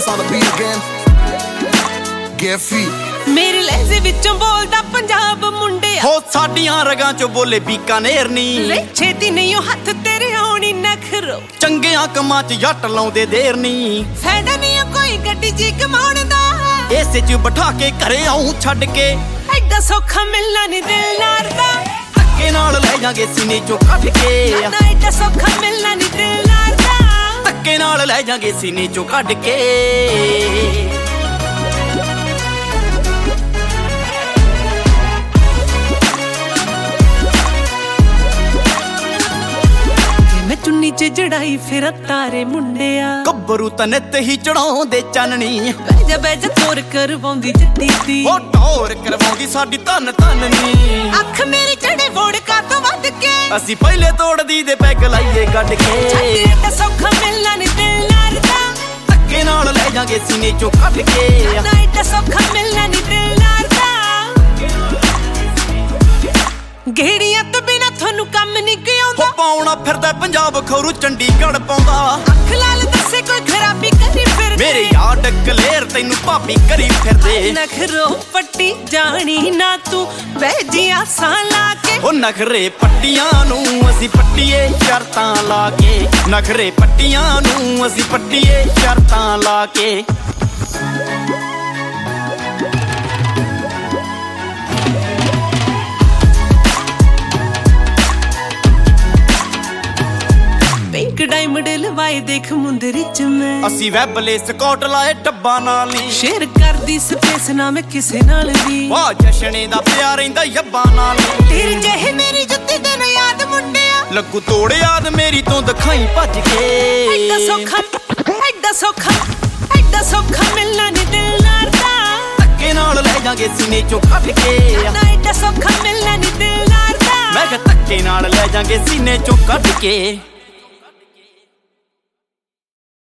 on the beat again. Get free. मेरे लहजे विचों बोलदा पंजाब मुंडिया हो साडियां रगां चो बोले बीकानेर नी वे छेती नहीं हो हथ तेरे आउणी नखरो चंगियां कमां च जट लाउंदे देर नी फायदा नहीं कोई गड्डी जी कमाउण दा इसे च बिठा के घरे आऊं छड्ड के एडा सौखा मिलना नहीं दिल नार दा धक्के नाल ले जांगे सीने चों कढ के ना एडा सौखा मिलना नहीं दिल नार दा धक्के नाल ले जांगे सीने चों कढ के चुन्नी च जड़ाई फिर तारे मुंडिया कब्बरू तनित ही चढ़ाउंदे चाननी बैजा तोर करवाउंदी जट्टी दी ओ टोर करवाउंदी साडी धन धननी अख मेरी चढ़े वोड़का तो वध के असी पहले तोड़दी दे पैग लाइए गड के छड्डी सौखा मिलना नहीं दिल नार दा धक्के नाल ले जांगे सीने चों कढ के ना एडा सौखा मिलना नहीं दिल नार दा घेड़ियां तो बिना थानू कम नहीं कियोंदा पाउणा फिरदा पंजाब खौरू चंडीगढ़ पाउंदा अख लाल दसे कोई खराबी करी फिर मेरे यार कलेर तैनू भाभी करी फिरदे नखरो पट्टी जानी ना तू वैजियां सा लाके ओ नखरे पट्टियां नू असी पट्टीए शर्तां लाके नखरे पट्टियां नू असी पट्टीए शर्तां लाके पिंक डायमंड लवाए देख मुंदरी च मैं असी वैबले स्कॉट लाए डब्बा नाल नी शेयर करदी स्पेस ना मैं किसे नाल भी वाह जशने दा प्यार रहिंदा यब्बा नाल तेरी जेही मेरी जुत्ती ते ना याद मुंडिया लगू तोड़ याद मेरी तो दिखाई भज के एडा सौखा मिलना नहीं दिल नार दा धक्के नाल ले जांगे सीने चों कढ के ना एडा सौखा मिलना नहीं दिल नार दा मैं कह धक्के नाल ले जांगे सीने चों कढ के